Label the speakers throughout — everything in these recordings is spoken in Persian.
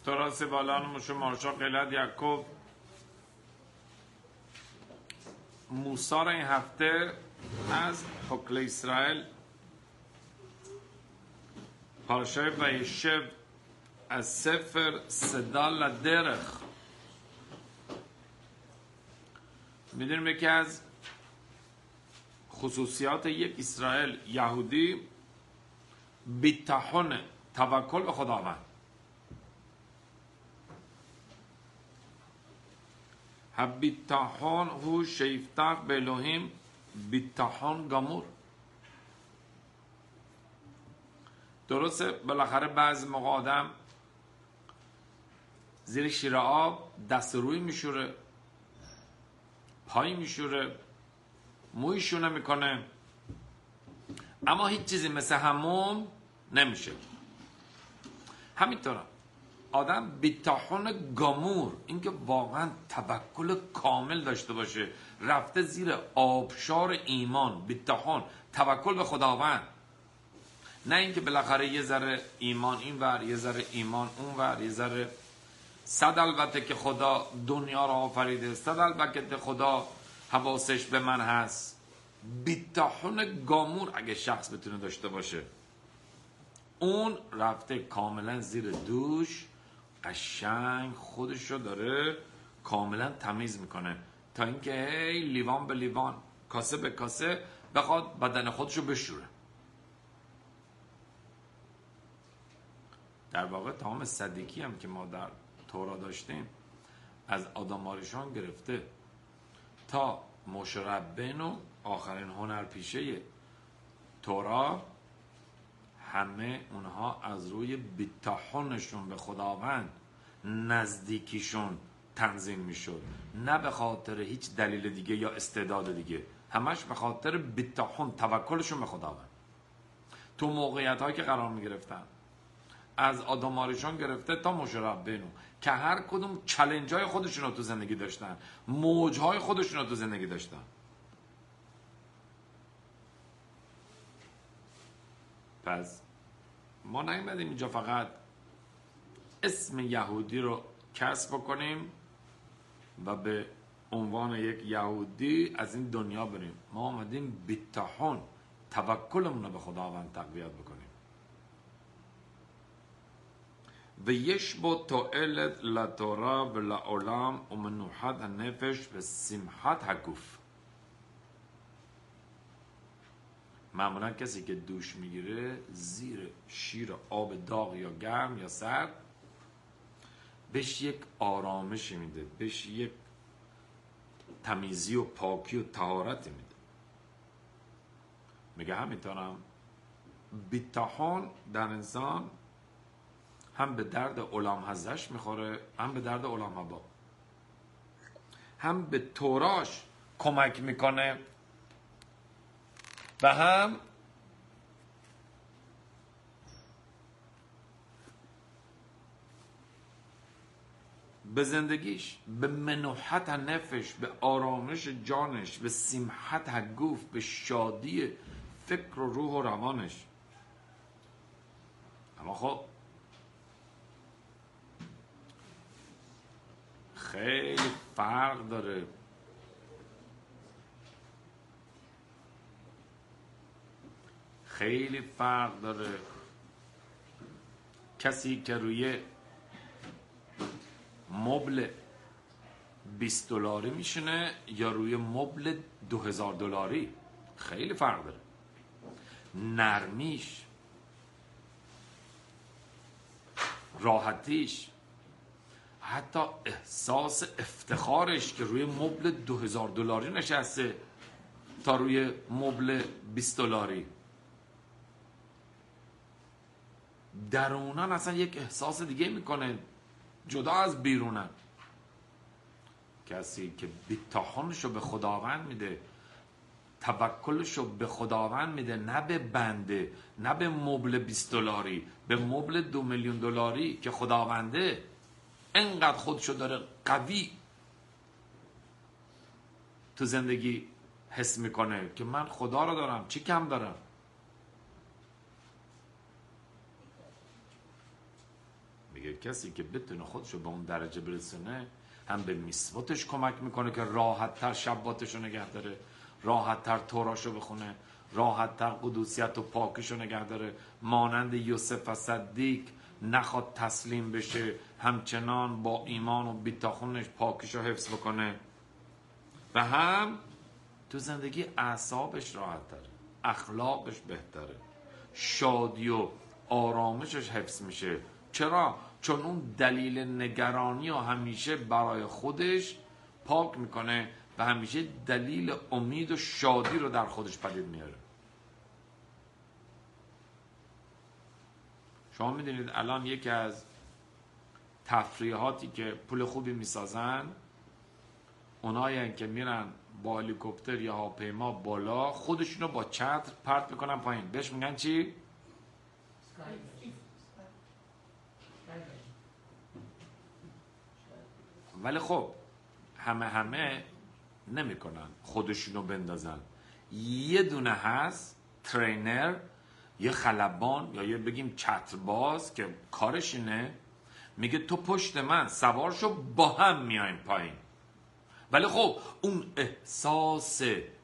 Speaker 1: תורה סבלان مشه مارشا قلت یعقوب موسی را این هفته از حکل اسرائیل پارشای ویشب از سفر صدا لدرخ میدونیم یکی از خصوصیات یک اسرائیل یهودی بیتحون توکل به خداوند. הביטחון הוא שיפתח באלוהים ביטחון גמור. درسته بالاخره بعضی موقع آدم زیر شیر آب دست روی میشوره، پای میشوره، موی شونه میکنه، اما هیچ چیزی مثل همون نمیشه. همینطوره آدم بیتحون گامور، اینکه واقعا توکل کامل داشته باشه، رفته زیر آبشار ایمان، بیتحون توکل به خداوند، نه اینکه بالاخره یه ذره ایمان این ور، یه ذره ایمان اون ور، یه ذره صد البته که خدا دنیا را آفریده، صد البته که خدا حواسش به من هست. بیتحون گامور اگه شخص بتونه داشته باشه، اون رفته کاملا زیر دوش، قشنگ خودشو داره کاملا تمیز میکنه، تا اینکه هی لیوان به لیوان، کاسه به کاسه بخواد بدن خودشو بشوره. در واقع تمام صدیقی هم که ما در تورا داشتیم، از آدم آریشان گرفته تا موشه ربینو آخرین هنرپیشه تورا، همه اونها از روی بیتحونشون به خداوند نزدیکیشون تنظیم میشد، نه به خاطر هیچ دلیل دیگه یا استعداد دیگه، همش به خاطر بیتحون توکلشون به خداوند. تو موقعیت هایی که قرار میگرفتن، از آدم آریشان گرفته تا موشه ربینو، که هر کدوم چالش های خودشون رو تو زندگی داشتن، موج های خودشون رو تو زندگی داشتن. پس ما نیومدیم اینجا فقط اسم یهودی رو کسب بکنیم و به عنوان یک یهودی از این دنیا بریم. ما آمدیم بیتحون توکلمون رو به خداوند تقویت بکنیم. و یشبو تؤلت لتورا و لعالم و منوحت النفش و سمحت هگوف. معمولا کسی که دوش میگیره زیر شیر آب داغ یا گرم یا سرد، بهش یک آرامشی میده، بهش یک تمیزی و پاکی و طهارتی میده. میگه همینطورم بیتحون در انسان هم به درد علام هزش میخوره، هم به درد علام هبا، هم به توراش کمک میکنه و هم به زندگیش، به منوحت نفش، به آرامش جانش، به سمحت هگوف، به شادی فکر و روح و روانش. اما خب خیلی فرق داره خیلی فرق داره کسی که روی مبل 20 دلاری میشینه یا روی مبل 2000 دلاری. خیلی فرق داره. نرمیش، راحتیش، حتی احساس افتخارش که روی مبل 2000 دلاری نشسته تا روی مبل 20 دلاری، درونن اصلا یک احساس دیگه میکنه جدا از بیرونن. کسی که بیتحونشو به خداوند میده، توکلشو به خداوند میده، نه به بنده، نه به مبل 20 دلاری، به مبل 2 میلیون دلاری که خداونده، انقدر خودشو داره قوی تو زندگی حس میکنه که من خدا رو دارم، چی کم دارم. میگه میگه کسی که بتونه خودشو به اون درجه برسونه هم به میسواتش کمک میکنه که راحت تر شباتشو نگه داره، راحت تر توراشو بخونه، راحت تر قدوسیت و پاکیشو نگه داره، مانند یوسف صدیق نخواد تسلیم بشه، همچنان با ایمان و بیتاخونش پاکیشو حفظ بکنه، و هم تو زندگی اعصابش راحت تره، اخلاقش بهتره، شادی و آرامشش حفظ میشه. چرا؟ چون اون دلیل نگرانی رو همیشه برای خودش پاک میکنه و همیشه دلیل امید و شادی رو در خودش پدید میاره. شما میدونید الان یکی از تفریحاتی که پول خوبی میسازن اونایی که میرن با هلیکوپتر یا هواپیما بالا خودشونو با چتر پرت میکنن پایین، بهش میگن چی؟ ولی خب همه نمیکنن خودشونو بندازن. یه دونه هست ترینر، یه خلبان یا یه بگیم چترباز که کارش اینه، میگه تو پشت من سوار شو با هم میایم پایین. ولی خب اون احساس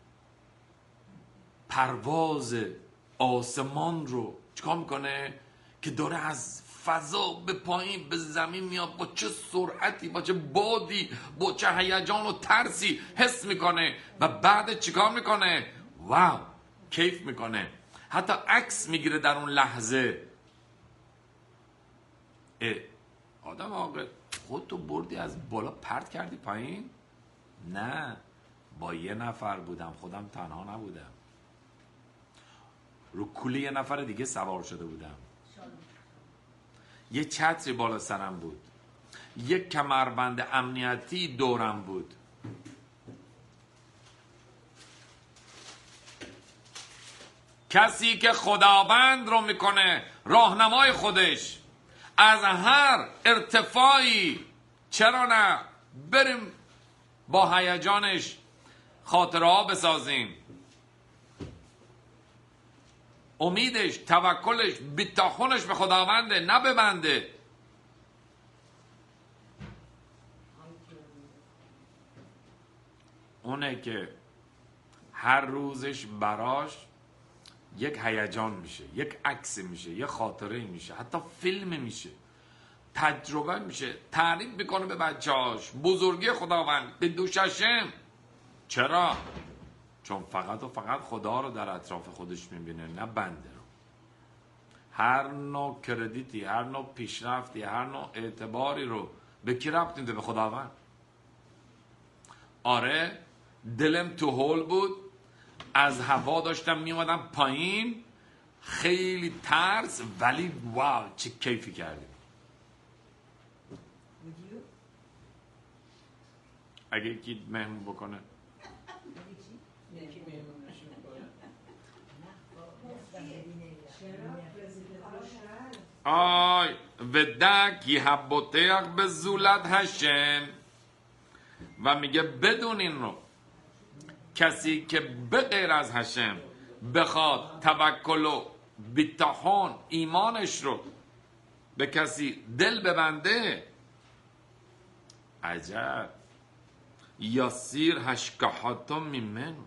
Speaker 1: پرواز آسمان رو چیکار میکنه که داره از فضا به پایین به زمین میاد، با چه سرعتی، با چه بادی، با چه هیجان و ترسی حس میکنه و بعد چیکار میکنه؟ واو، کیف میکنه، حتی عکس میگیره در اون لحظه. آدم عاقل، خودتو بردی از بالا پرت کردی پایین؟ نه، با یه نفر بودم، خودم تنها نبودم، رو کوله یه نفر دیگه سوار شده بودم، یه چتری بالا سرم بود، یک کمربند امنیتی دورم بود. کسی که خداوند رو میکنه راهنمای خودش از هر ارتفاعی، چرا نه بریم با هیجانش خاطره ها بسازیم. امیدش، توکلش، بیتاخونش به خداونده، نه به بنده. اونه که هر روزش براش یک هیجان میشه، یک عکس میشه، یک خاطره میشه، حتی فیلم میشه، تجربه میشه، تعریف میکنه به بچه‌هاش بزرگی خداوند به دوششم. چرا؟ چون فقط و فقط خدا رو در اطراف خودش میبینه، نه بنده رو. هر نوع کردیتی، هر نوع پیشرفتی، هر نوع اعتباری رو به کی ربط میده؟ به خداوند. آره دلم تو هول بود، از هوا داشتم میومدم پایین، خیلی ترس، ولی واو چه کیفی کردیم. اگه یکی مهمون بکنه آی ودک یحبوتیق به زولت هشم، و میگه بدون این رو کسی که به غیر از هشم بخواد توکل و بیتاخون ایمانش رو به کسی دل ببنده، عجب یاسیر هشکاحاتم میمن،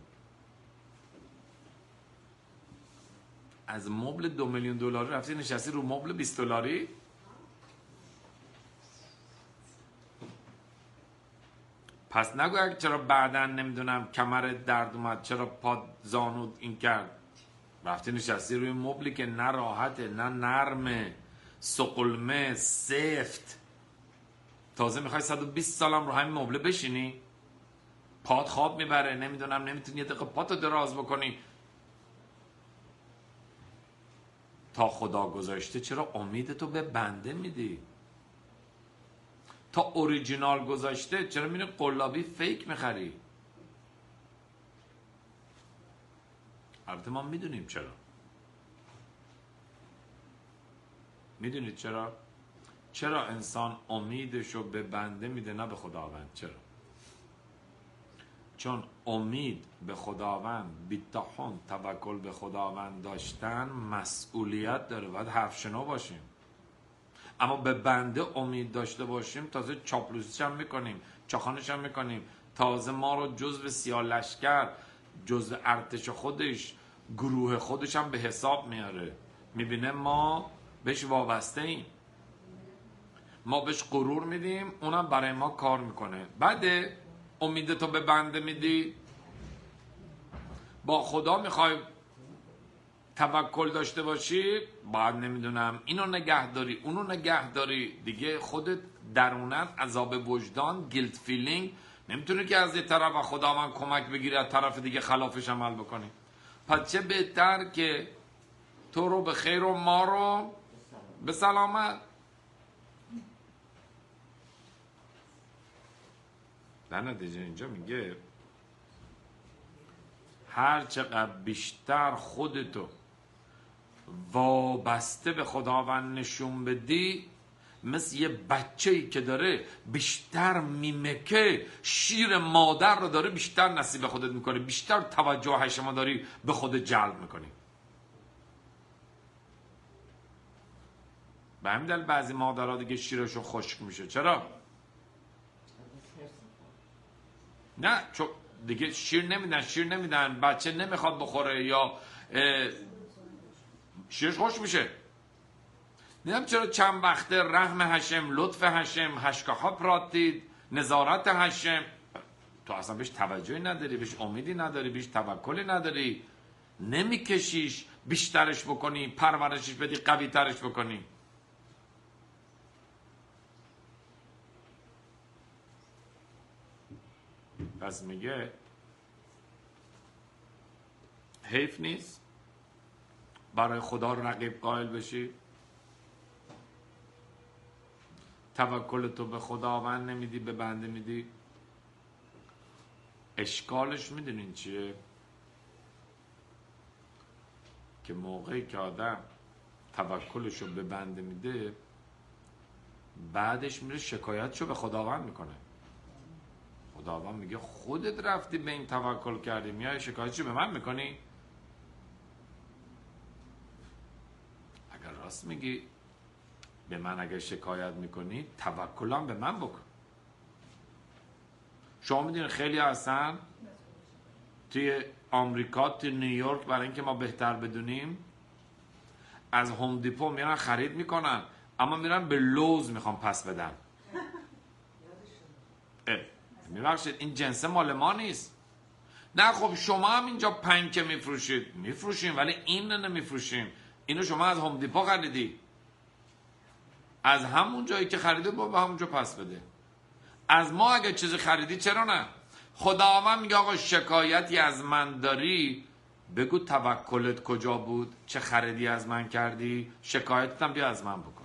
Speaker 1: از مبل 2 میلیون دلاری رفتی نشستی رو مبل 20 دلاری. پس نگو چرا بعداً نمیدونم کمرت درد اومد، چرا پاد زانود این کرد، رفتی نشستی روی مبلی که نه راحته، نه نرمه، سقلمه، سفت، تازه میخوای 120 سالم رو همین مبله بشینی، پاد خواب میبره، نمیدونم نمیتونی یه دقیقه پاتو دراز بکنی. تا خدا گذاشته چرا امیدتو به بنده میدی؟ تا اوریجینال گذاشته چرا میری قلابی فیک میخری؟ البته ما میدونیم چرا. میدونید چرا؟ چرا انسان امیدشو به بنده میده نه به خداوند؟ چرا؟ چون امید به خداوند، بیتاخون، توکل به خداوند داشتن مسئولیت داره، باید حرف شنو باشیم. اما به بنده امید داشته باشیم تازه چاپلوسیش هم میکنیم، چاخانش هم میکنیم، تازه ما رو جزو سیاه لشکر، جزو ارتش خودش، گروه خودش هم به حساب میاره. میبینه ما بهش وابسته ایم، ما بهش غرور میدیم، اونم برای ما کار میکنه. بعد امیدتو به بنده میدی، با خدا میخوای توکل داشته باشی، باید نمیدونم اینو نگهداری اونو نگهداری دیگه. خودت درونت عذاب وجدان، گیلت فیلینگ، نمیتونی که از یه طرف و خداوند کمک بگیری از طرف دیگه خلافش عمل بکنی. پس چه بهتر که تو رو به خیر و ما رو به سلامت. در نتیجه اینجا میگه هر چقدر بیشتر خودتو وابسته به خداوند نشون بدی، مثل یه بچه‌ای که داره بیشتر میمکه شیر مادر رو داره بیشتر نصیب خودت میکنه، بیشتر توجه هشما داری به خودت جلب میکنی. به همین دلیل بعضی مادرها دیگه شیرشون خشک میشه. چرا؟ نه چون دیگه شیر نمیدن، بچه نمیخواد بخوره یا شیرش خوش میشه. نمیدونم چرا چند وقته رحم هشم، لطف هشم، هشکاها پراتید، نظارت هشم، تو اصلا بهش توجهی نداری، بهش امیدی نداری، بهش توکلی نداری، نمیکشیش بیشترش بکنی، پرورشش بدی، قوی ترش بکنی. پس میگه حیف نیست برای خدا رقیب قائل بشی، توکل تو به خداوند نمیدی، به بنده میدی. اشکالش میدونین چیه؟ که موقعی که آدم توکلشو به بنده میده، بعدش میره شکایتشو به خداوند میکنه. خداوند میگه خودت رفتی به این توکل کردی، میای شکایتشو به من میکنی؟ اگر راست میگی به من اگر شکایت میکنی، توکلم به من بکن. شما میدونید خیلی هستن توی آمریکا، توی نیویورک، برای اینکه ما بهتر بدونیم، از هوم دیپو میرن خرید میکنن، اما میرن به لوز میخوان پس بدن. میبخشید این جنس مال ما نیست. نه خب شما هم اینجا پنکه میفروشید، میفروشیم، ولی این نمیفروشیم. اینو شما از هوم دیپو خریدی، از همون جایی که خریده با به همونجا پس بده. از ما اگه چیزی خریدی چرا نه؟ خداوند میگه آقا شکایتی از من داری، بگو توکلت کجا بود، چه خریدی از من کردی، شکایتت هم بیا از من بکن.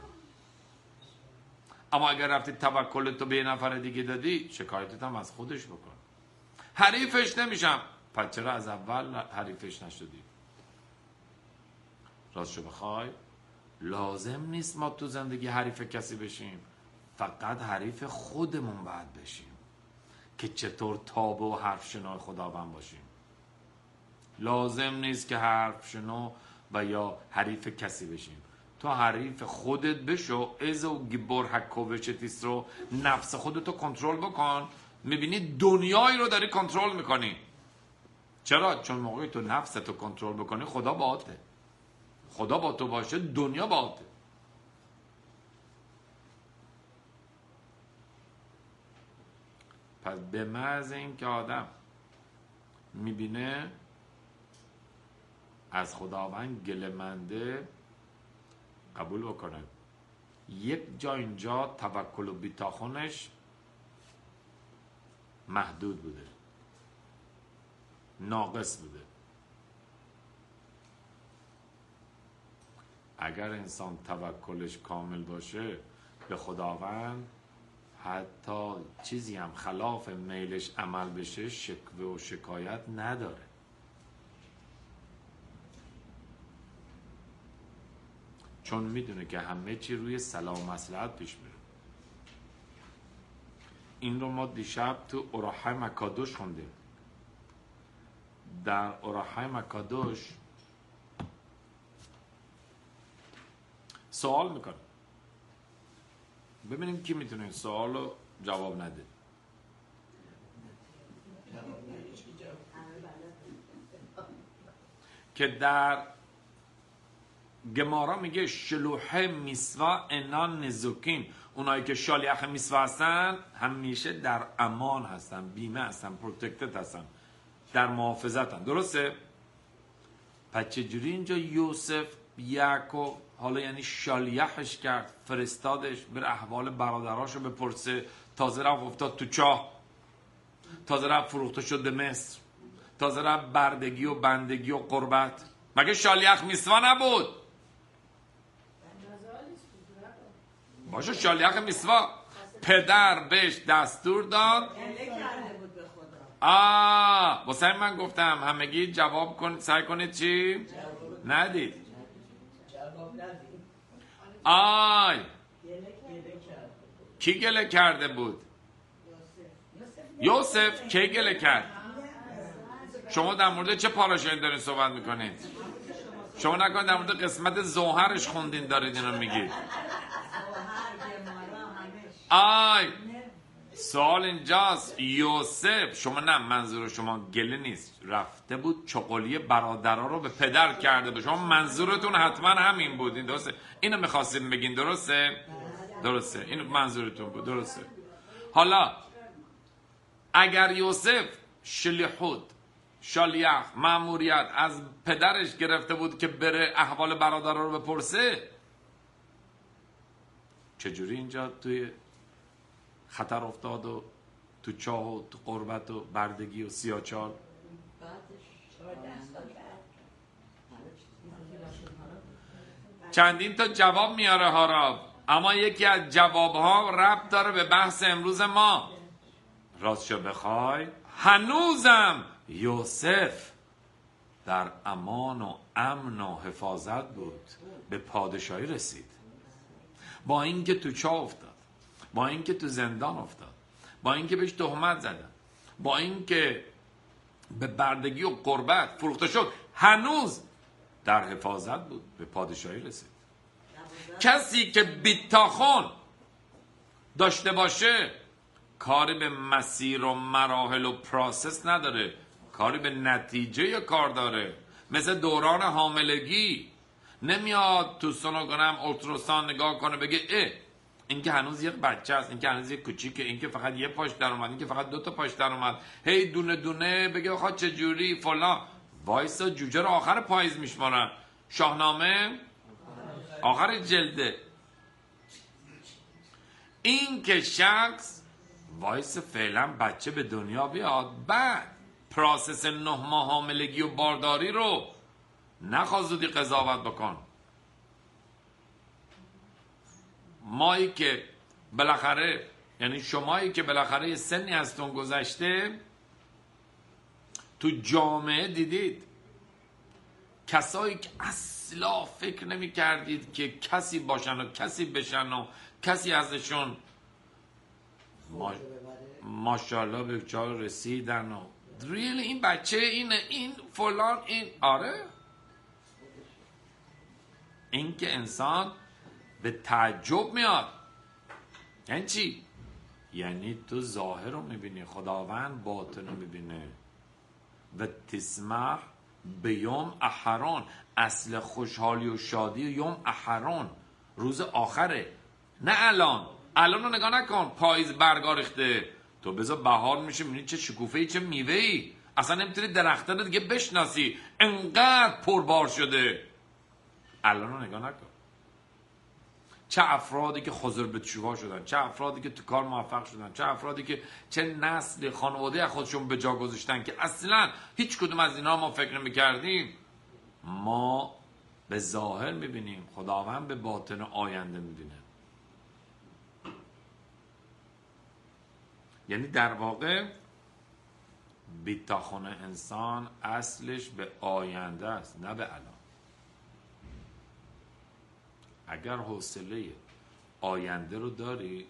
Speaker 1: اما اگر رفتی توکلت رو به یه نفر دیگه دادی، شکایتت هم از خودش بکن. حریفش نمیشم، پس چرا از اول حریفش نشدی؟ راستشو بخوای لازم نیست ما تو زندگی حریف کسی بشیم، فقط حریف خودمون باید بشیم که چطور تابع و حرف شنو خداوند باشیم. لازم نیست که حرف شنو و یا حریف کسی بشیم. تو حریف خودت بشو، ازو گیبور حکووچتیس رو، نفس خودتو کنترل بکن، میبینی دنیایی رو داری کنترل میکنی. چرا؟ چون موقعی تو نفستو کنترل بکنی خدا باهاته. خدا با تو باشه دنیا باهاته. پس به محض این که آدم میبینه از خداوند گله‌منده، قبول بکنه. یک جا اینجا توکل و بیتاخونش محدود بوده، ناقص بوده. اگر انسان توکلش کامل باشه به خداوند، حتی چیزی هم خلاف میلش عمل بشه شکوه و شکایت نداره. چون میدونه که همه چی روی صلاح و مصلحت پیش میره. این رو ما دیشب تو اراحای مکادوش خوندیم. در اراحای مکادوش سوال میکنه ببینیم کی میتونه این سوال رو جواب نده. که در گمارا میگه شلوحه میسوا انان نزوکین، اونایی که شالیخ میسوا هستن همیشه در امان هستن، بیمه هستن، پروتکتد هستن، در محافظت هستن. درسته؟ پس چجوری اینجا یوسف یعقوب حالا یعنی شالیخش کرد، فرستادش بر احوال برادراشو بپرسه، تازه رفت افتاد تو چاه، تازه رفت فروخته شد به مصر، تازه رفت بردگی و بندگی و قربت. مگه شالیخ میسوا نبود؟ باشه شالیخ میسوا پدر بهش دستور داد. واسه من گفتم همگی جواب کنید، سعی کنید چی؟ ندید. کی گله کرده بود؟ یوسف. کی گله کرد؟ شما در مورد چه پاراشایی دارین صحبت میکنید؟ شما نکنید در مورد قسمت زوهرش خوندین دارید اینو میگید. سوال اینجاست یوسف، شما نه منظور شما گله نیست، رفته بود چغلی برادرها رو به پدر کرده بود، شما منظورتون حتما همین بود. این درسته؟ اینو میخواستیم بگین. درسته؟ درسته، این منظورتون بود. درسته. حالا اگر یوسف شالیخ مأموریت از پدرش گرفته بود که بره احوال برادرها رو بپرسه، چجوری اینجا توی خطر افتاد و تو چاه و تو قربت و بردگی و سیاچال؟ چندین تا جواب میاره هاراب، اما یکی از جواب ها ربط داره به بحث امروز ما. راستشو بخوای هنوزم یوسف در امان و امن و حفاظت بود، به پادشاهی رسید، با اینکه تو چاه افتاد، با اینکه تو زندان افتاد، با اینکه بهش تهمت زدن، با اینکه به بردگی و قربت فروخته شد، هنوز در حفاظت بود، به پادشاهی رسید. کسی که بیتاخون داشته باشه کاری به مسیر و مراحل و پروسس نداره، کاری به نتیجه کار داره. مثل دوران حاملگی نمیاد تو سونوگرام اولتراساند نگاه کنه بگه این که هنوز یک بچه است، این که هنوز یک کوچیکه، این که فقط یه پاش در اومد، این که فقط 2 تا پاش در اومد، هی دونه دونه بگه آخه چجوری فلان. وایسا جوجه رو آخر پاییز میشمارن. شاهنامه آخر جلده. این که شخص وایس فعلا بچه به دنیا بیاد، بعد پروسس 9 ماه حاملگی و بارداری رو نخواد زودی قضاوت بکن. مایی که بالاخره، یعنی شمایی که بالاخره یه سنی هستون گذشته، تو جامعه دیدید کسایی که اصلا فکر نمی کردید که کسی باشن و کسی بشن و کسی ازشون ماشاءالله به جا رسیدن و ریل این بچه این فلان این. آره این که انسان به تعجب میاد. یعنی چی؟ یعنی تو ظاهر رو میبینی، خداوند باطن رو میبینه. و تسمح به یوم احرون، اصل خوشحالی و شادی یوم احرون، روز آخره، نه الان. الان رو نگاه نکن پاییز برگا ریخته، تو بذار بهار میشه میبینی چه شکوفه‌ای چه میوه‌ای، اصلا نمیتونی درختان رو دیگه بشناسی انقدر پربار شده. الان رو نگاه نکن چه افرادی که خضر به چوها شدن، چه افرادی که تو کار موفق شدن، چه افرادی که چه نسل خانواده خودشون به جا گذاشتن که اصلا هیچ کدوم از اینا ما فکر نمی‌کردیم. ما به ظاهر میبینیم، خداوند به باطن و آینده میبینه. یعنی در واقع بیتاخون انسان اصلش به آینده است، نه به الان. اگر حوصله آینده رو داری،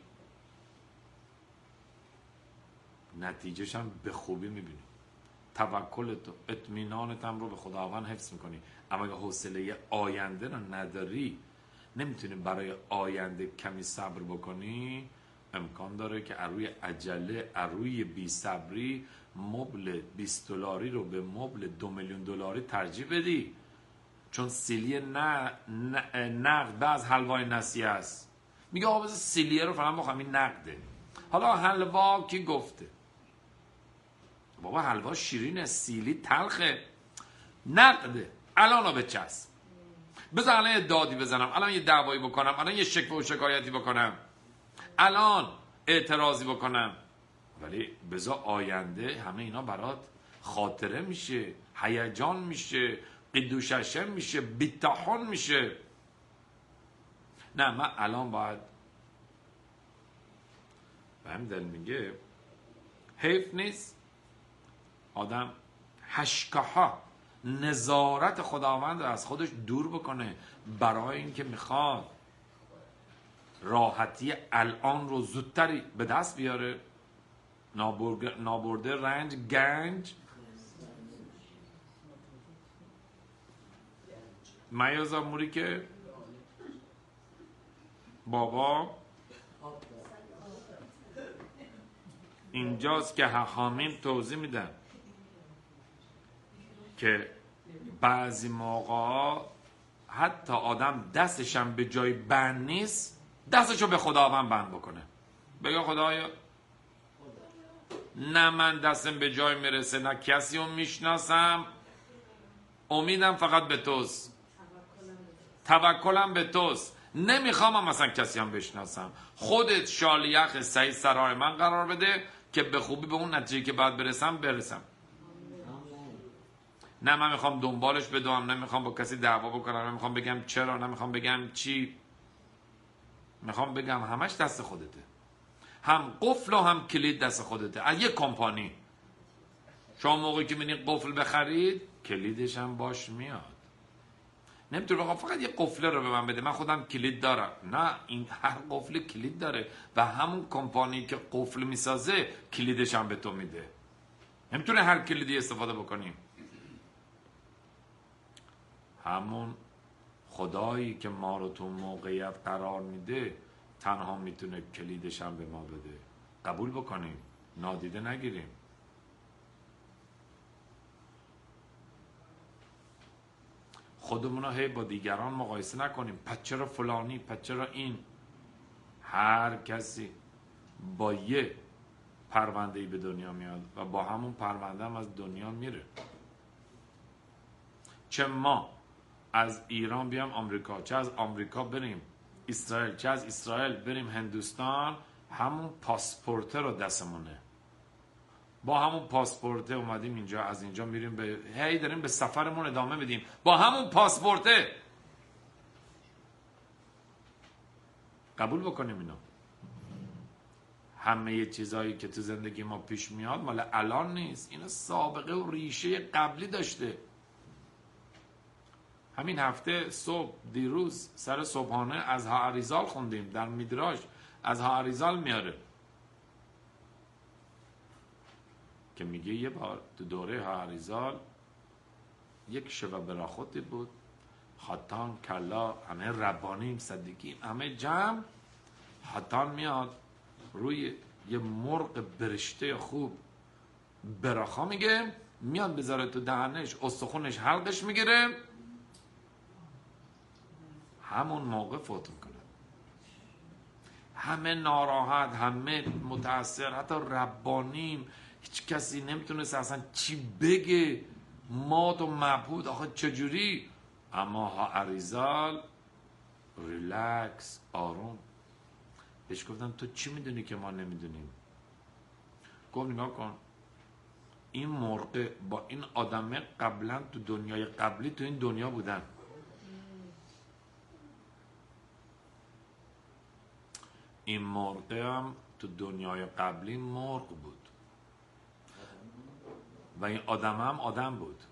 Speaker 1: نتیجهش هم به خوبی میبینی، توکلت و اطمینانت هم رو به خداوند حفظ میکنی. اما اگر حوصله آینده رو نداری، نمیتونی برای آینده کمی صبر بکنی، امکان داره که اروی عجله، اروی بی صبری مبل $20 رو به مبل $2,000,000 ترجیح بدی، چون سیلی نقد از حلوای نسیه است. میگه آقا بذار سیلیه رو فلان بخوام، این نقده. حالا حلوا کی گفته؟ بابا حلوا شیرینه، سیلی تلخه، نقده. الان رو بچسب، بذار الان یه دادی بزنم، الان یه دعوایی بکنم، الان یه شکوه و شکایتی بکنم، الان اعتراضی بکنم، ولی بذار آینده همه اینا برات خاطره میشه، هیجان میشه، قدوششم میشه، بیتاحون میشه. نه من الان باید به همین دل میگه حیف نیست آدم هشکاها نظارت خداوند رو از خودش دور بکنه برای اینکه میخواد راحتی الان رو زودتری به دست بیاره. نابرده رنج گنج میازا موری که بابا اینجاست که حاکمین توضیح میدن که بعضی موقع حتی آدم دستشم به جای بند نیست، دستشو به خداوند بند بکنه، بگه خدایا نه من دستم به جای میرسه، نه کسی رو میشناسم، امیدم فقط به توست، توکلم به توست، نمیخوام هم مثلا کسی هم بشناسم، خودت شالیخ سعی سرای من قرار بده که به خوبی به اون نتیجه که باید برسم. نه من میخوام دنبالش بدوم، نمیخوام با کسی دعوا بکنم، نمیخوام بگم چرا، نمیخوام بگم چی، میخوام بگم همش دست خودته، هم قفل و هم کلید دست خودته. از یک کمپانی شما موقعی که میرین قفل بخرید کلیدش هم باش میاد، نمیتونی بگم فقط یه قفله رو به من بده من خودم کلید دارم، نه این هر قفل کلید داره و همون کمپانی که قفل میسازه کلیدش هم به تو میده، نمیتونه هر کلیدی استفاده بکنیم. همون خدایی که ما رو تو موقعیت قرار میده تنها میتونه کلیدش هم به ما بده، قبول بکنیم، نادیده نگیریم. خودمون رو هی با دیگران مقایسه نکنیم، پس چرا فلانی، پس چرا این. هر کسی با یه پرونده‌ای به دنیا میاد و با همون پرونده هم از دنیا میره. چه ما از ایران بیام آمریکا، چه از آمریکا بریم اسرائیل، چه از اسرائیل بریم هندوستان، همون پاسپورت رو دستمونه، با همون پاسپورت اومدیم اینجا، از اینجا میریم به هی داریم به سفرمون ادامه بدیم با همون پاسپورته. قبول بکنیم اینو. همه چیزایی که تو زندگی ما پیش میاد مال الان نیست، اینا سابقه و ریشه قبلی داشته. همین هفته صبح دیروز سر صبحانه از هاریزال خوندیم در میدراش، از هاریزال میاره که میگه یه بار تو دوره هاریزال یک شبه براخوتی بود، خاتان کلا همه ربانیم صدیقیم همه جمع، خاتان میاد روی یه مرغ برشته خوب براخا میگه، میاد بذاره تو دهنش، استخونش حلقش میگیره، همون موقع فوت میکنه. همه ناراحت، همه متاثر، حتی ربانیم هیچ کسی نمیتونست اصلا چی بگه، مات و مبهوت، آخه چجوری؟ اما هاریزال ریلکس، آروم. بهش گفتم تو چی میدونی که ما نمیدونیم؟ گفت نگاه کن، این مرغ با این آدمه قبلا تو دنیای قبلی تو این دنیا بودن، این مرغ هم تو دنیای قبلی مرغ بود و این آدم هم آدم بود.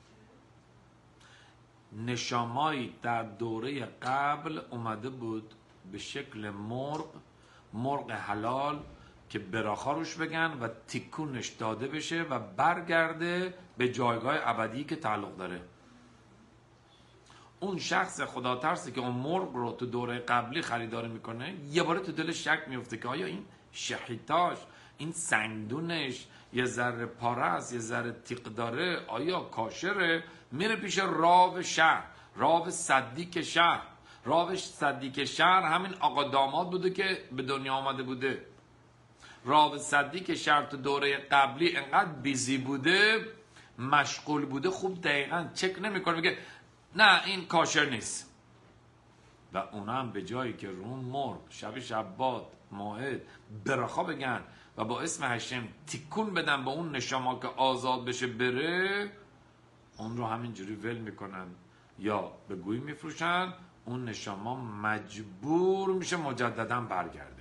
Speaker 1: نشامایی در دوره قبل اومده بود به شکل مرغ حلال که براخا روش بگن و تیکونش داده بشه و برگرده به جایگاه ابدی که تعلق داره. اون شخص خدا ترسی که اون مرغ رو تو دوره قبلی خریداری میکنه یه باره تو دلش شک میفته که آیا این شحیتاش، این سنگدونش یه ذره پاره است، یه ذره تیق داره، آیا کاشره؟ میره پیش راو شهر، راو صدیق شهر. راو صدیق شهر همین آقا داماد بوده که به دنیا آمده بوده. راو صدیق شهر تو دوره قبلی انقدر بیزی بوده، مشغول بوده، خوب دقیقا چک نمیکنه، میگه نه این کاشر نیست. و اونا هم به جایی که رون مرغ شب شبات موعد برخا بگن و با اسم هشم تیکون بدن با اون نشما که آزاد بشه بره، اون رو همینجوری ول میکنن یا به گوی میفروشن، اون نشما مجبور میشه مجددا برگرده.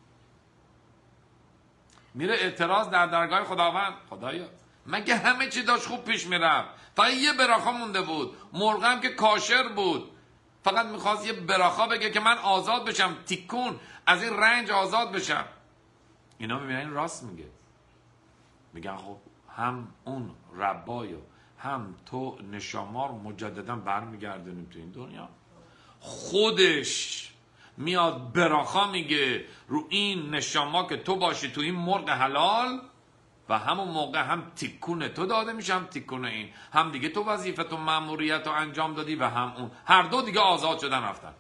Speaker 1: میره اعتراض در درگاه خداوند، خدایا مگه همه چی داشت خوب پیش میرفت، فقط یه براخا مونده بود، مرغم که کاشر بود، فقط میخواست یه براخا بگه که من آزاد بشم، تیکون از این رنج آزاد بشم. اینا میبینن این راست میگه، میگن خب هم اون ربایو هم تو نشامار مجددا برمیگردونیم تو این دنیا. خودش میاد براخا میگه رو این نشاما که تو باشی تو این مرغ حلال، و همون موقع هم تیکون تو داده میشه هم تیکون این، هم دیگه تو وظیفت و مأموریت رو انجام دادی و هم اون، هر دو دیگه آزاد شدن رفتن.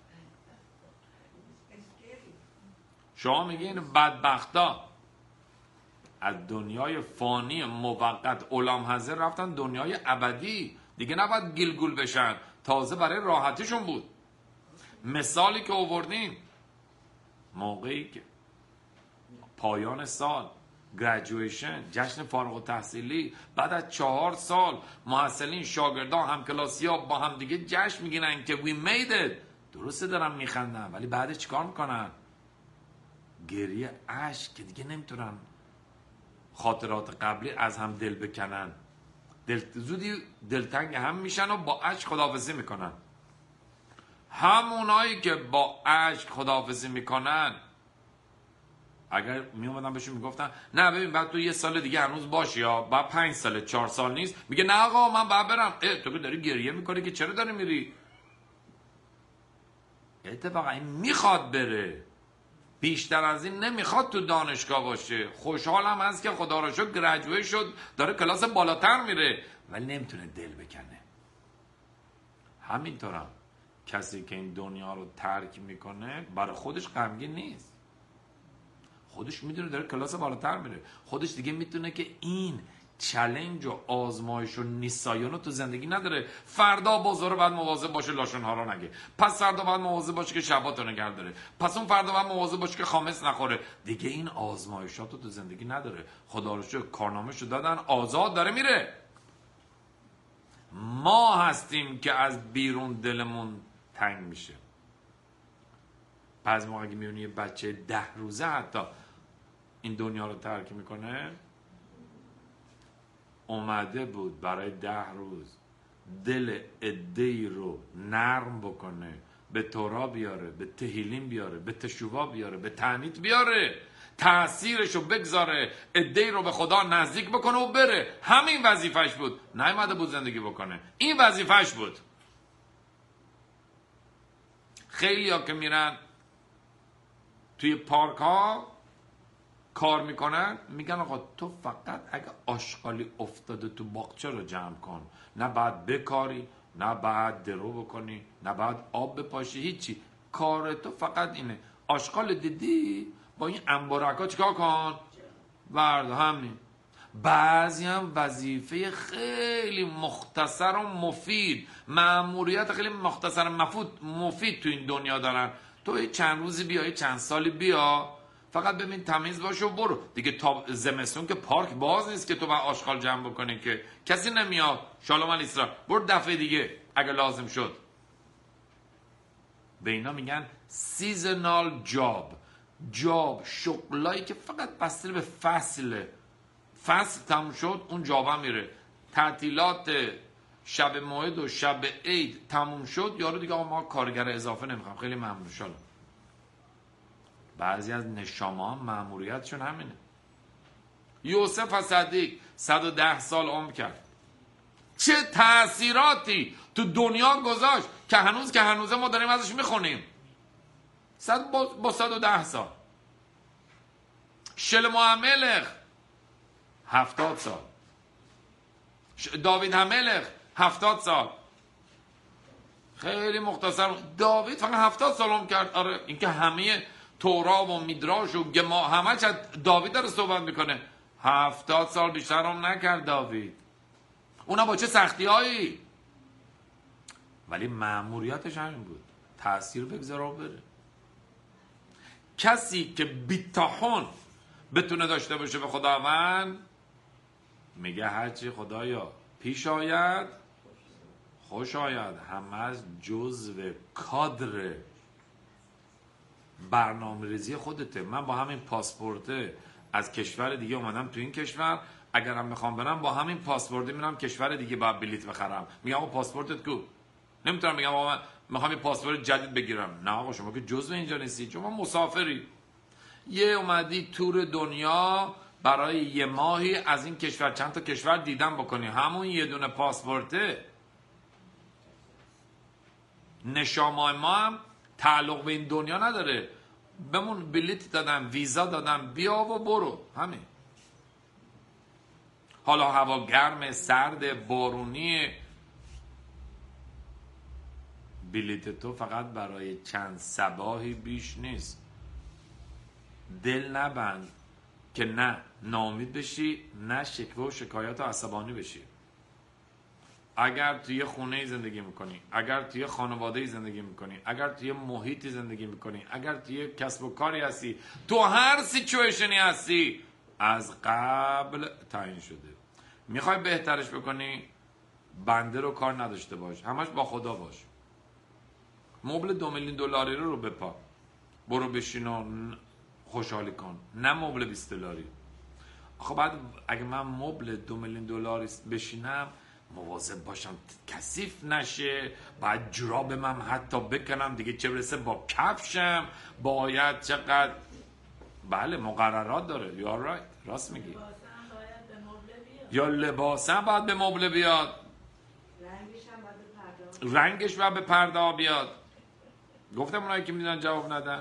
Speaker 1: شما میگین بدبختا از دنیای فانی موقت اولام حاضر رفتن دنیای ابدی، دیگه نباید گلگول بشن، تازه برای راحتیشون بود. مثالی که آوردیم موقعی که پایان سال، گریجویشن، جشن فارغ التحصیلی، بعد از 4 سال محصلین، شاگردان، همکلاسی‌ها با هم دیگه جشن میگیرن که we made it. درسته دارن میخندن ولی بعدش چیکار میکنن؟ گریه، اشک، که دیگه نمیتونن خاطرات قبلی از هم دل بکنن، زودی دلتنگ هم میشن و با اشک خداحافظی میکنن. همونایی که با اشک خداحافظی میکنن اگر میومدن بهشون میگفتن نه ببین بعد تو 1 سال دیگه هنوز باشی یا بعد 5 سال 4 سال نیست، میگه نه آقا من باید برم. تو که داری گریه میکنی که چرا داری میری؟ اتفاقا این میخواد بره، بیشتر از این نمیخواد تو دانشگاه باشه، خوشحالم هست که خدا را شکر گریجویت شد، داره کلاس بالاتر میره، ولی نمیتونه دل بکنه. همینطورم کسی که این دنیا رو ترک میکنه برای خودش غمگین نیست، خودش میدونه داره کلاس بالاتر میره، خودش دیگه میتونه که این چالش و آزمایش و نیسایان رو تو زندگی نداره. فردا بازار باید مواظب باشه لاشون ها رو نگه، پس فردا باید مواظب باشه که شبات رو نگه داره، پس اون فردا باید مواظب باشه که خامس نخوره. دیگه این آزمایشات رو تو زندگی نداره، خدا رو شکر کارنامه‌شو دادن، آزاد داره میره. ما هستیم که از بیرون دلمون تنگ میشه. بعضی موقع میبینی یه بچه 10 روزه حتی این دنیا رو ترک میکنه، اومده بود برای 10 روز دل عده‌ای رو نرم بکنه، به تورا بیاره، به تهیلیم بیاره، به تشووا بیاره، به تعنیت بیاره، تأثیرش رو بگذاره، عده‌ای رو به خدا نزدیک بکنه و بره. همین وظیفش بود، نیومده بود زندگی بکنه، این وظیفش بود. خیلی ها که میرن توی پارک ها کار میکنن، میگن آقا تو فقط اگه آشغالی افتاده تو باغچه رو جمع کن، نه بعد بکاری، نه بعد درو بکنی، نه بعد آب بپاشی، هیچی، کار تو فقط اینه. آشغال دیدی با این انبارک ها چیکار کن؟ ورد. همین. بعضی هم وظیفه خیلی مختصر و مفید، مأموریت خیلی مختصر مفید تو این دنیا دارن. تو چند روزی بیا، چند سالی بیا، فقط ببین تمیز باش و برو دیگه. تا زمستون که پارک باز نیست که تو باید آشغال جمع بکنی، که کسی نمیاد. شالوم الاسلام، برو دفعه دیگه اگه لازم شد. به اینا میگن سیزنال جاب، شغلایی که فقط بسته به فصله. فصل تموم شد اون جابه میره. تعطیلات شب موعد و شب عید تموم شد، یارو دیگه ما کارگر اضافه نمیخوام، خیلی ممنون شالوم. بعضی از نشامه ها مأموریتشون همینه. یوسف صدیق 110 سال عمر کرد، چه تأثیراتی تو دنیا گذاشت که هنوزه ما داریم ازش میخونیم. با 110 سال. شلمو هملخ 70 سال. داوید هملخ 70 سال. خیلی مختصر. داوید فقط 70 سال هم کرد. آره اینکه همه تورا و میدراش و گما همه داوید داره صحبت میکنه. 70 سال بیشتر هم نکرد داوید. اونا با چه سختی هایی، ولی مأموریتش همین بود، تأثیر بگذاره و بره. کسی که بی‌طاحن بتونه داشته باشه به خداوند، میگه هرچی خدایا پیش آید خوش آید. همه از جزو کادر برنامه‌ریزی خودته. من با همین پاسپورت از کشور دیگه اومدم تو این کشور، اگرم میخوام برم با همین پاسپورت میرم کشور دیگه باید بلیط بخرم. میگم آقا پاسپورتت کو؟ نمیتونم میگم آقا من میخوام یه پاسپورت جدید بگیرم. نه آقا شما که جزو اینجا نیستی، شما مسافری. یه اومدی تور دنیا برای یه ماهی از این کشور چند تا کشور دیدن بکنی، همون یه دونه پاسپورته. نشامای ما هم تعلق به این دنیا نداره. بمون بلیط دادم، ویزا دادم، بیا و برو، همین. حالا هوا گرم، سرد، بارونی، بلیط تو فقط برای چند صباحی بیش نیست. دل نبند که نه ناامید بشی، نه شکوه و شکایت و عصبانی بشی. اگر توی خونه زندگی میکنی، اگر توی خانواده زندگی میکنی، اگر توی محیطی زندگی میکنی، اگر توی کسب و کاری هستی، تو هر سیچویشنی هستی، از قبل تعیین شده. میخوای بهترش بکنی، بنده رو کار نداشته باش، همش با خدا باش. مبل 2 میلیون دلاری رو بپا، برو بشین و خوشحالی کن، نه مبل 20 دلاری. خب بعد اگه من مبل 2 میلیون دلاری بشینم، مواظب باشم کثیف نشه، بعد جراب من حتی بکنم دیگه، چه برسه با کفشم، باید چقدر. بله مقررات داره. You are right. راست میگی. یا لباسم باید به مبل بیاد، رنگش باید به پرده بیاد. گفتم اونایی که میدونن جواب ندن.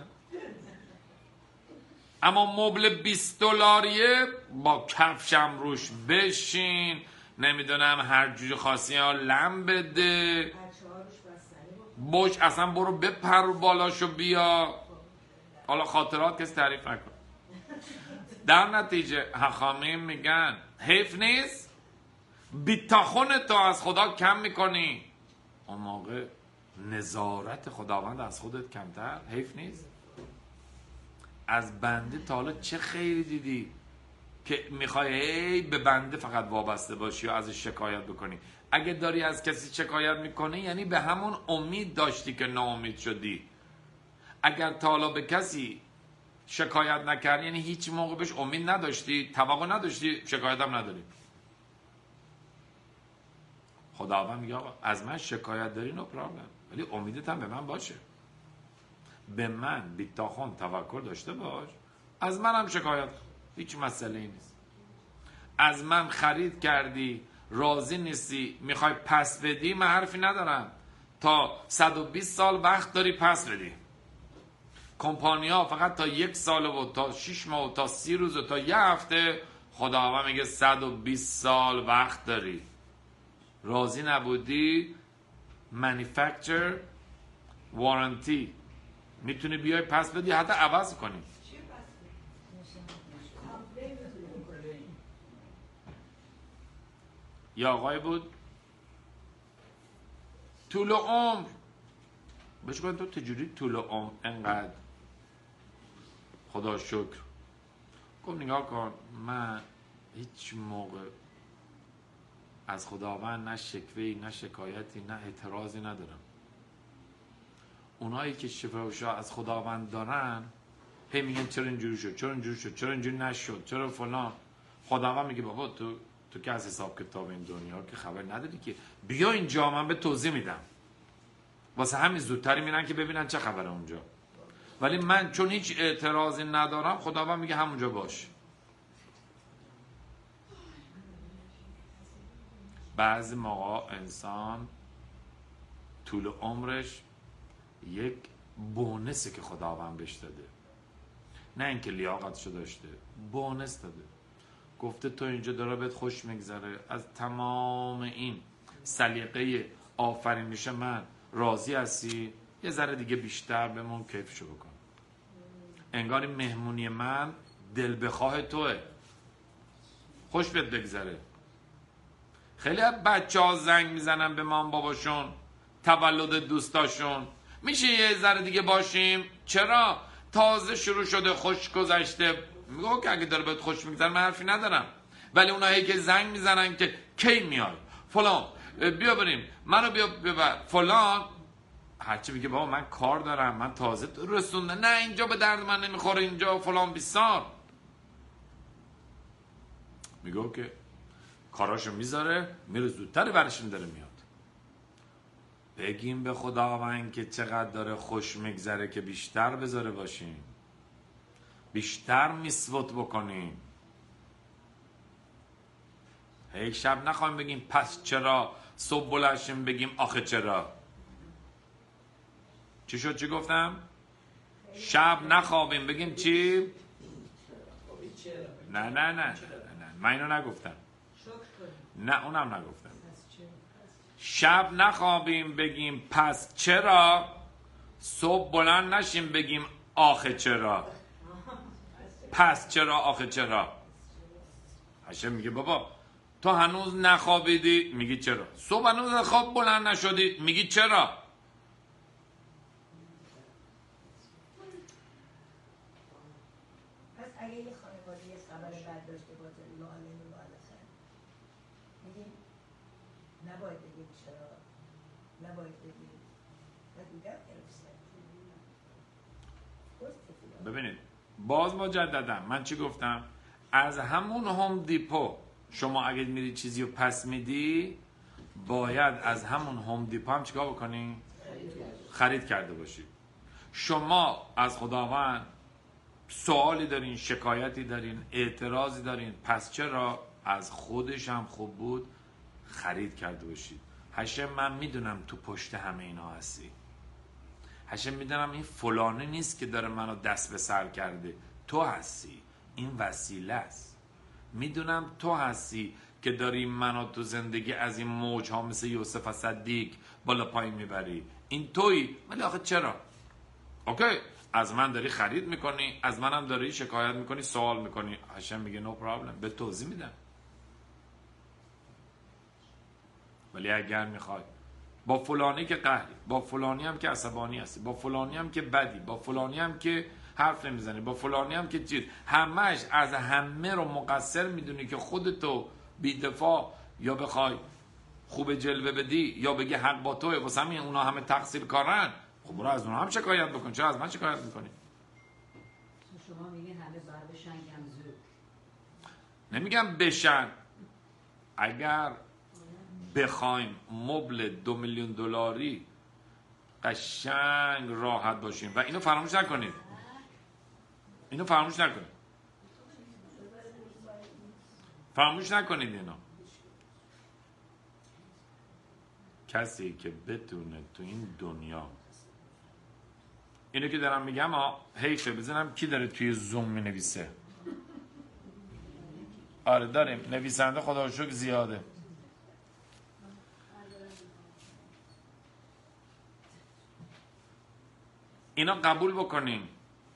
Speaker 1: اما مبل 20 دلاریه با کفشم روش بشین، نمیدونم هر جوری خاصی ها لم بده باش، اصلا برو بپر بالاشو بیا. حالا خاطرات کسی تعریف نکن. در نتیجه حخامیم میگن حیف نیست بی‌طاحن تو از خدا کم میکنی، اون موقع نظارت خداوند از خودت کمتر. حیف نیست؟ از بنده تا حالا چه خیری دیدی که میخوای هی به بنده فقط وابسته باشی و ازش شکایت بکنی؟ اگه داری از کسی شکایت میکنی یعنی به همون امید داشتی که ناامید شدی. اگر تا حالا به کسی شکایت نکردی یعنی هیچ موقع بهش امید نداشتی، توقع نداشتی، شکایت هم نداری. خداوند میگه آقا از من شکایت داری نو پرابلم، ولی امیدت هم به من باشه. به من بی‌طاحن توکل داشته باش، از منم شکایت، هیچ مسئله ای نیست. از من خرید کردی راضی نیستی میخوای پس بدی، من حرفی ندارم. تا 120 سال وقت داری پس بدی. کمپانی ها فقط تا 1 سال و تا 6 ماه و تا 30 روز و تا 1 هفته. خداوند میگه 120 سال وقت داری. راضی نبودی manufacturer warranty میتونی بیای پس بدی، حتی عوض کنی. یا آقای بود طول عمر بهش گفتن تو چجوری طول عمر انقدر خدا شکر؟ گفت نگاه کن من هیچ موقع از خداوند نه شکوهی نه شکایتی نه اعتراضی ندارم. اونایی که شفا از خداوند دارن هی میگن چرا اینجوری شد، چرا اینجوری شد، چرا اینجوری نشد، چرا فلان. خداوند میگه بابا تو که از حساب کتاب این دنیا که خبر نداری که، بیا اینجا من به توضیح میدم. واسه همین زودتری میرن که ببینن چه خبره اونجا. ولی من چون هیچ اعتراضی ندارم، خداوند میگه همونجا باش. بعضی موقع انسان طول عمرش یک بونسه که خداوند بهش داده، نه اینکه لیاقتشو داشته، بونس داده. گفته تو اینجا داره بهت خوش میگذره، از تمام این سلیقه آفرینش من راضی هستی، یه ذره دیگه بیشتر بمون کیفشو بکن. انگار این مهمونی من دل بخواه توه، خوش بهت بگذره. خیلی از بچه ها زنگ میزنن به مام باباشون تولد دوستاشون، میشه یه ذره دیگه باشیم؟ چرا؟ تازه شروع شده، خوش گذشته. میگه که اگه داره بهت خوش میگذره من حرفی ندارم، ولی اونایی که زنگ میزنن که کی میای فلان، بیا بریم، منو بیا ببر فلان، هرچی میگه بابا من کار دارم، من تازه رسونده، نه اینجا به درد من نمیخوره، اینجا فلان بیسار. میگه که کاراشو میذاره میره زودتر برشون داره میاد. بگیم به خداوند که چقدر داره خوش میگذره که بیشتر بذاره باشیم، بیشتر میسوت بکنیم. یک شب نخواهیم بگیم پس چرا، صبح بلشیم بگیم آخه چرا. چی شد؟ چی گفتم؟ شب نخوابیم بگیم چی؟ نه من اینو نگفتم، نه اونم نگفتم. شب نخوابیم بگیم پس چرا، صبح بلند نشیم بگیم آخه چرا. پس چرا آخه چرا. هاشم میگه بابا تو هنوز نخوابیدی، میگی چرا. صبح هنوز خواب بلند نشدی، میگی چرا.
Speaker 2: پس اگه یه خانواده یه خبر بد داشته باشه لاله میگیم نباید بگیم چرا، نباید بگیم
Speaker 1: ببینید باز مجددا من چی گفتم؟ از همون هوم دیپو شما اگه میری چیزی رو پس میدی، باید از همون هوم دیپو هم چیکار بکنی؟ خرید کرده باشی. شما از خداوند سوالی دارین، شکایتی دارین، اعتراضی دارین، پس چرا؟ از خودش هم خوب بود خرید کرده باشید. هاشم من میدونم تو پشت همه اینا هستی، هاشم میدونم این فلانه نیست که داره منو دست به سر کرده، تو هستی، این وسیله است. میدونم تو هستی که داری منو تو زندگی از این موج ها مثل یوسف صدیق بالا پایین میبری، این تویی. ولی آخه چرا؟ اوکی، از من داری خرید میکنی، از منم داری شکایت میکنی، سوال میکنی. هاشم میگه نو پرابلم، به توضیح میدم. ولی اگر میخوای با فلانی که قهری، با فلانی هم که عصبانی هستی، با فلانی هم که بدی، با فلانی هم که حرف نمیزنی، با فلانی هم که چیز، همش از همه رو مقصر میدونی که خودتو بی‌دفاع یا بخوای خوب جلوه بدی یا بگی حق با توه، واسه همین اونا همه تقصیر کارن. خب برو از اونا هم شکایت بکن، چرا از من شکایت میکنی؟
Speaker 3: شما میگین همه بر بشن کم زود.
Speaker 1: نمیگم بشن. اگر بخوایم مبل 2 میلیون دلاری قشنگ راحت باشیم و اینو فراموش نکنید، اینو فراموش نکنید، فراموش نکنید اینو. کسی که بتونه تو این دنیا، اینو که دارم میگم حیفه بزنم کی داره توی زوم مینویسه. آره داریم نویسنده خدا رو شکر زیاده. اینا قبول بکنیم.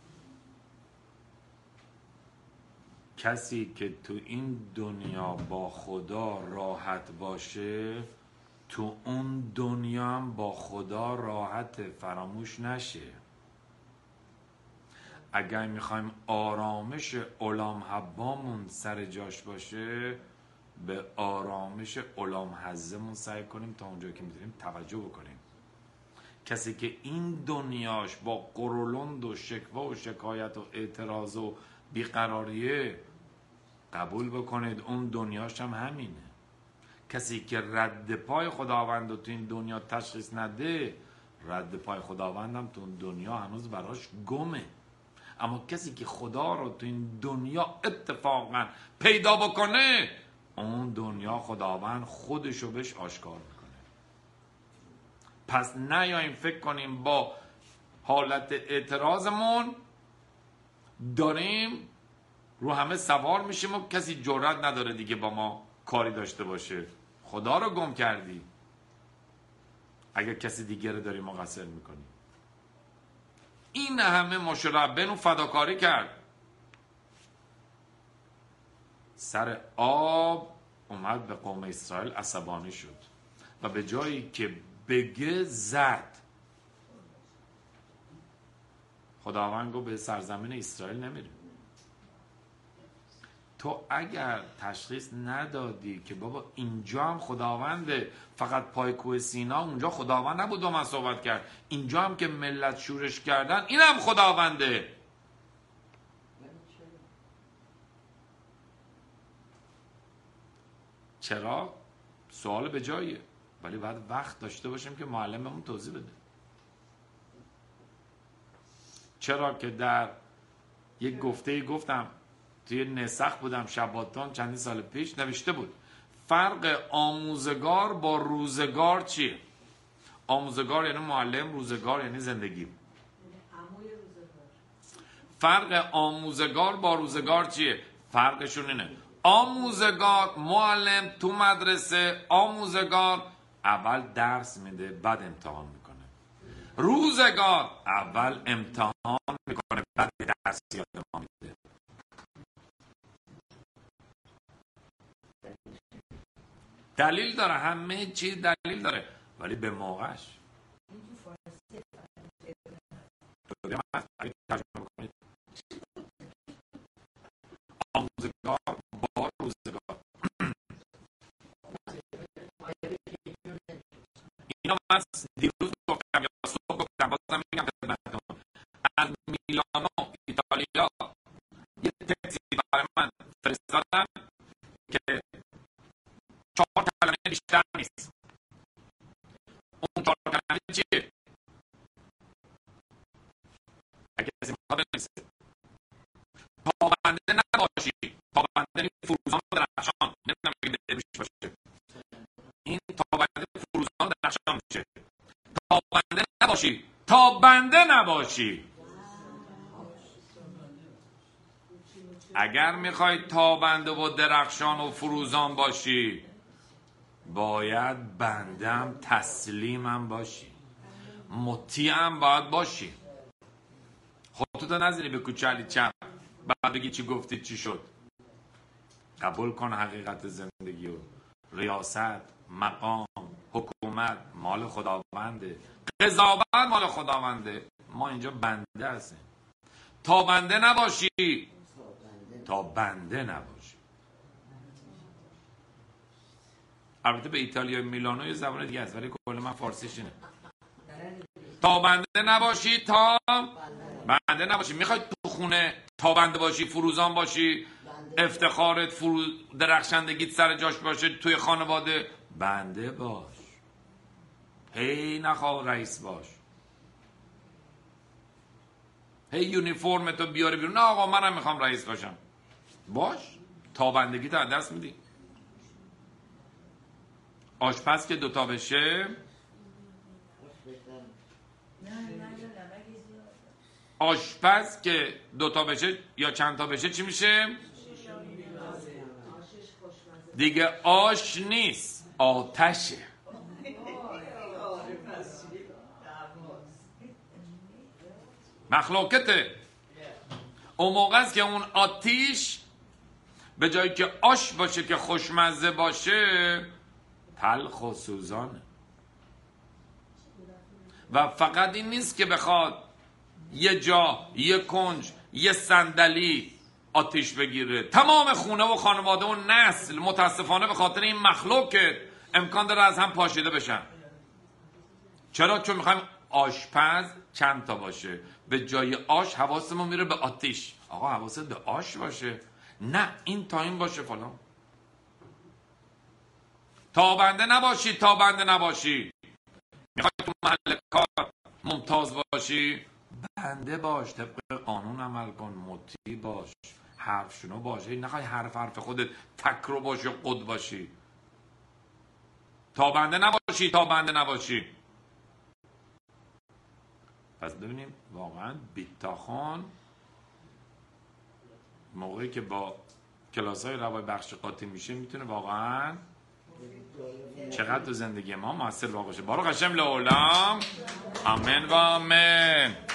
Speaker 1: کسی که تو این دنیا با خدا راحت باشه، تو اون دنیا هم با خدا راحت، فراموش نشه. اگر میخوایم آرامش علام حبامون سر جاش باشه، به آرامش علام حزمون سعی کنیم تا اونجا که میتونیم توجه بکنیم. کسی که این دنیاش با قرولند و شکوه و شکایت و اعتراض و بیقراریه، قبول بکنید اون دنیاش هم همینه. کسی که رد پای خداوند رو تو این دنیا تشخیص نده، رد پای خداوند هم تو این دنیا هنوز براش گمه. اما کسی که خدا رو تو این دنیا اتفاقا پیدا بکنه، اون دنیا خداوند خودشو بهش آشکار میکنه. پس نیاییم فکر کنیم با حالت اعتراضمون داریم رو همه سوار میشیم و کسی جرئت نداره دیگه با ما کاری داشته باشه. خدا رو گم کردی اگر کسی دیگه رو داری مقصر میکنی. این همه مشربن و فداکاری کرد، سر آب اومد به قوم اسرائیل عصبانی شد و به جایی که بگه زد. خداوند گفت به سرزمین اسرائیل نمیریم. تو اگر تشخیص ندادی که بابا اینجا هم خداونده، فقط پای کوه سینا اونجا خداوند نبود با من صحبت کرد، اینجا هم که ملت شورش کردن این هم خداونده. چرا؟ سوال به جاییه، ولی باید وقت داشته باشیم که معلممون توضیح بده. چرا که در یک گفته گفتم توی نسخ بودم شباتان چندین سال پیش نوشته بود فرق آموزگار با روزگار چیه؟ آموزگار یعنی معلم، روزگار یعنی زندگی. فرق آموزگار با روزگار چیه؟ فرقشون اینه آموزگار معلم تو مدرسه، آموزگار اول درس میده بعد امتحان میکنه. روزگار اول امتحان میکنه بعد درس یاد ما میده. دلیل داره، همه چیز دلیل داره ولی به موقعش. آموزگار با روزگار. اینا من دیروز گفتم یا صبح گفتم بازم میگم خدمتتون، از میلانو ایتالیا یه تکسی برای من فرستادن که 4 کلمه بیشتر نیست. اون 4 کلمه چیه؟ اگه کسی میخواد بنویسه تابنده نباشی. تابنده فروزان درخشان، نمیدونم اگه دلش باشه این تابنده فروزان درخشان میشه. تابنده نباشی، تابنده نباشی. اگر میخوای تابنده و درخشان و فروزان باشی باید بندم تسلیمم باشی، مطیعم باید باشی. خودتو نزنی به کوچه علی چپ بعد بگی چی گفتی چی شد. قبول کن حقیقت زندگی و ریاست، مقام، حکومت مال خداونده، قضاوت مال خداونده. ما اینجا بنده هستیم. تا بنده نباشی، تا بنده نباشی. البته به ایتالیا میلانو یه زبان دیگه است ولی کل من فارسیش اینه. تا بنده نباشی، تا بنده نباشی. میخوای تو خونه تا بنده باشی، فروزان باشی، افتخارت درخشندگیت سر جاش باشه، توی خانواده بنده باش. هی نخواه رئیس باش، هی یونیفرمتو بیاری بیرون. نه آقا منم میخوام رئیس باشم. باش، تا بندگیت از دست میدی. آشپز که دوتا بشه، آشپز که دوتا بشه یا چند تا بشه چی میشه؟ دیگه آش نیست، آتشه. مخلوقته. اون موقع است که اون آتیش به جایی که آش باشه که خوشمزه باشه تلخ و سوزانه. و فقط این نیست که بخواد یه جا، یه کنج، یه صندلی آتیش بگیره. تمام خونه و خانواده و نسل متاسفانه به خاطر این مخلوق امکان داره از هم پاشیده بشن. چرا؟ چون میخوایم آشپز چند تا باشه، به جای آش حواسمون میره به آتیش. آقا حواست به آش باشه، نه این تا این باشه فلان. تا بنده نباشی، تا بنده نباشی. میخوای تو محل کار ممتاز باشی، بنده باش، طبق قانون عمل کن، مطیع باش، حرف شنو باشی، نخوای حرف خودت تکرو باشی و قد باشی، تابنده نباشی. پس ببینیم واقعا بیتاخان موقعی که با کلاس های روای بخش قاطی میشه میتونه واقعا چقدر تو زندگی ما موثر واقع شه. بارو قشم لعولم. آمین و آمین.